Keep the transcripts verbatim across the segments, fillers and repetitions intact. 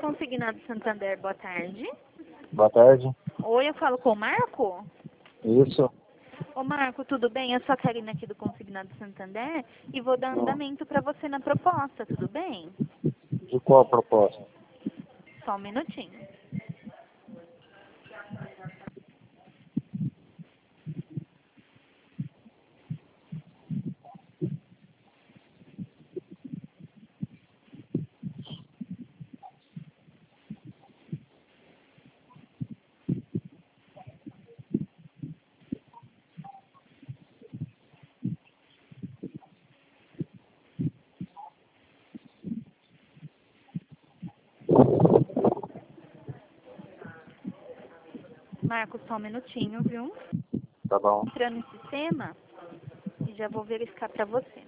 Consignado Santander, boa tarde. Boa tarde. Oi, eu falo com o Marco? Isso. Ô Marco, tudo bem? Eu sou a Karina aqui do Consignado Santander e vou dar Hum. andamento para você na proposta, tudo bem? De qual proposta? Só um minutinho. Marco, só um minutinho, viu? Tá bom. Entrando no sistema e já vou verificar para você.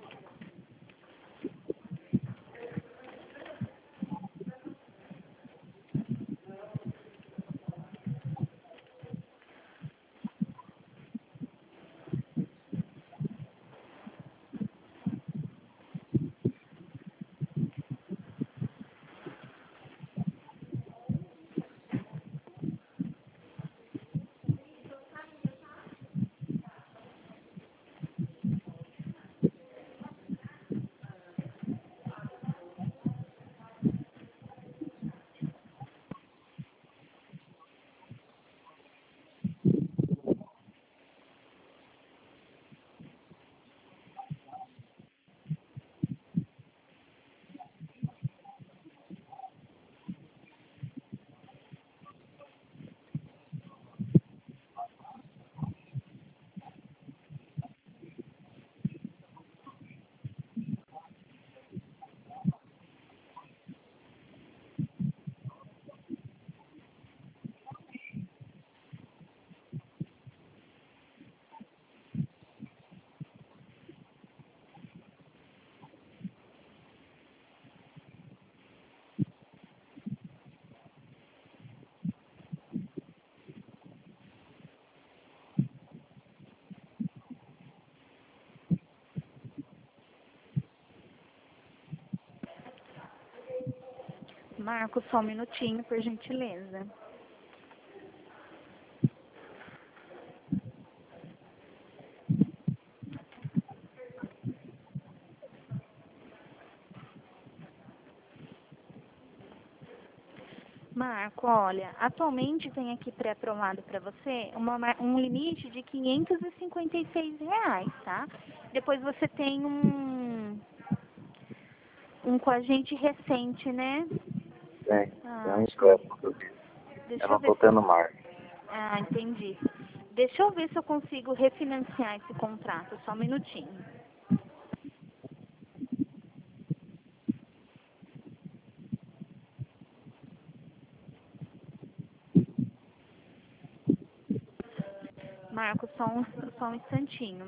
Marco, só um minutinho, por gentileza. Marco, olha, atualmente tem aqui pré-aprovado para você uma, um limite de quinhentos e cinquenta e seis reais, tá? Depois você tem um, um com a gente recente, né? Tem. Tem Ah, um acho que eu- empréstimo que eu fiz. deixa Eu eu não ver tô se eu, tendo mais. ah, entendi. Deixa eu ver se eu consigo refinanciar esse contrato, só um minutinho. Marco, só um, só um instantinho.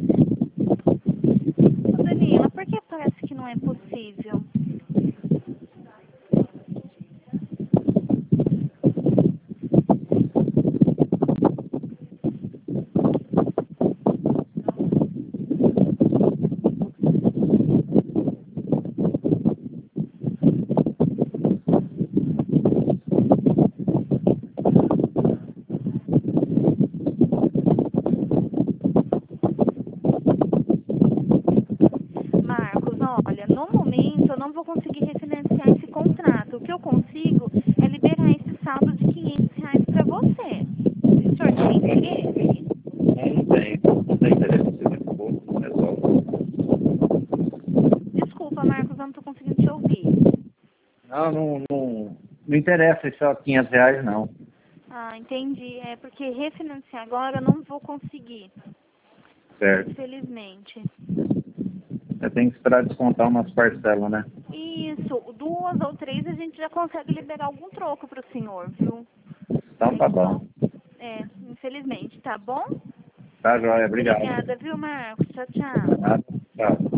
Ô, Danila, por que parece que não é possível? Olha, no momento eu não vou conseguir refinanciar esse contrato. O que eu consigo é liberar esse saldo de quinhentos reais para você. O senhor tem interesse? Não tem, não tem interesse. Se for, resolve. Desculpa, Marcos, eu não estou conseguindo te ouvir. Não, não, não, não interessa só quinhentos reais, não. Ah, entendi. É porque refinanciar agora eu não vou conseguir. Certo. Infelizmente. Eu tenho que esperar descontar umas parcelas, né? Isso, duas ou três a gente já consegue liberar algum troco para o senhor, viu? Então tá bom. É, infelizmente, tá bom? Tá, joia. Obrigado. Obrigada, viu, Marcos? Tchau, tchau. Nada. Tchau.